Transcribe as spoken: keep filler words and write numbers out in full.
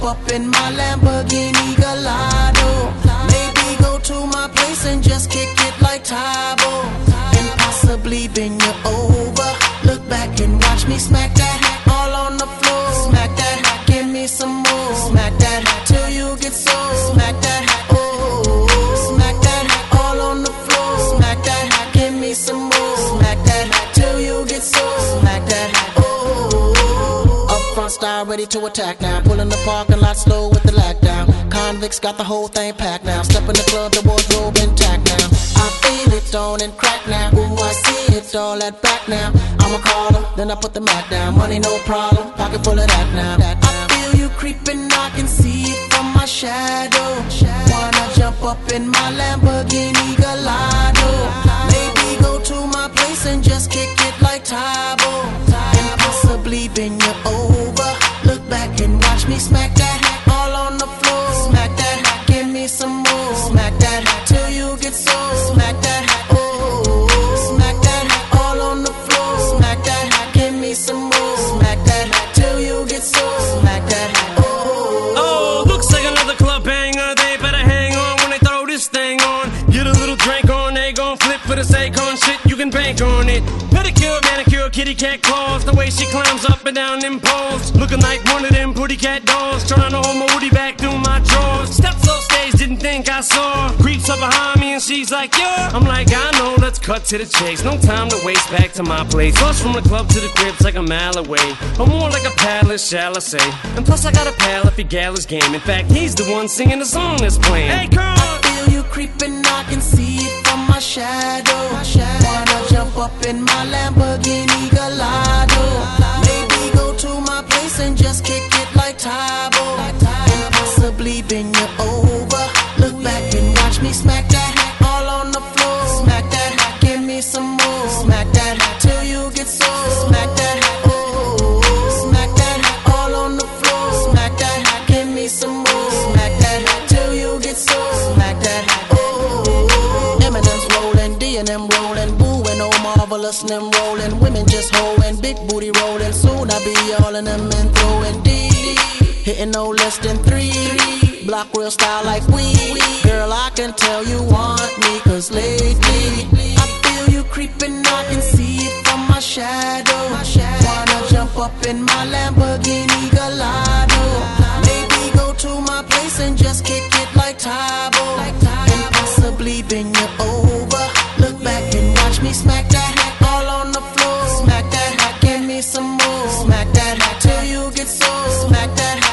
up in my Lamborghini Gallardo. Maybe go to my place and just kick it like Tae Bo, and possibly bend you over. Look back and watch me smack that all on the floor. Smack that, give me some more. Smack that till you get so. Smack that, oh. Smack that all on the floor. Smack that, give me some more. Smack that till you get so. Smack that, oh. Up front style ready to attack now. Pulling the parking lot slow with the lag down. Convicts got the whole thing packed now. Step in the club, the wardrobe intact now. I feel it on and crack now. Ooh, I see it all at back now. I'ma call them, then I put the Mac down. Money no problem, pocket full of that now. That now. I feel you creeping, I can see it from my shadow. Wanna jump up in my Lamborghini Gallardo. Maybe go to my place and just kick it like Tae Bo, and possibly bend you over. Look back and watch me smack that all on the floor. Smack that, give me some more. Smack that till you get so. Smack that, oh. Smack that all on the floor. Smack that, give me some more. Smack that till you get so. Smack that, oh. Oh, looks like another club banger. They better hang on when they throw this thing on. Get a little drink on, they gon' flip for the Akon shit. You can bank on it. Pedicure, manicure, kitty cat claws. The way she climbs up and down them poles, looking like one of them pretty cat dolls. Trying to hold my woody back through my drawers. Steps off stage, didn't think I saw. Creeps up behind me and she's like, yeah. I'm like, I know, let's cut to the chase. No time to waste, back to my place. Plus from the club to the crib's like a mile away, or more like a palace, shall I say. And plus I got a pal if he gal is game. In fact, he's the one singing the song that's playing. Hey girl, I feel you creeping, I can see it from my shadow. Wanna jump up in my Lamborghini Gallardo. Maybe go to my place and just kick it like Tae Bo, and possibly bend you over. Look back and watch me smack that all on the floor. Smack that, give me some more. Smack that till you get so. Smack that, oh. Smack that all on the floor. Smack that, give me some more. Smack that till you get so. Smack that, oh. Eminem's rolling, D and M rolling, Boo and oh marvelous and them rolling. Women just holding, big booty rolling. Soon I be all in them and throwing D. Hitting no less than three. Block real style like we. Girl, I can tell you want me, cause lately I feel you creeping, I can see it from my shadow. Wanna jump up in my Lamborghini Gallardo. Maybe go to my place and just kick it like Tae Bo, and possibly bend you over. Look back and watch me smack that all on the floor. Smack that, give me some more. Smack that till you get so. Smack that.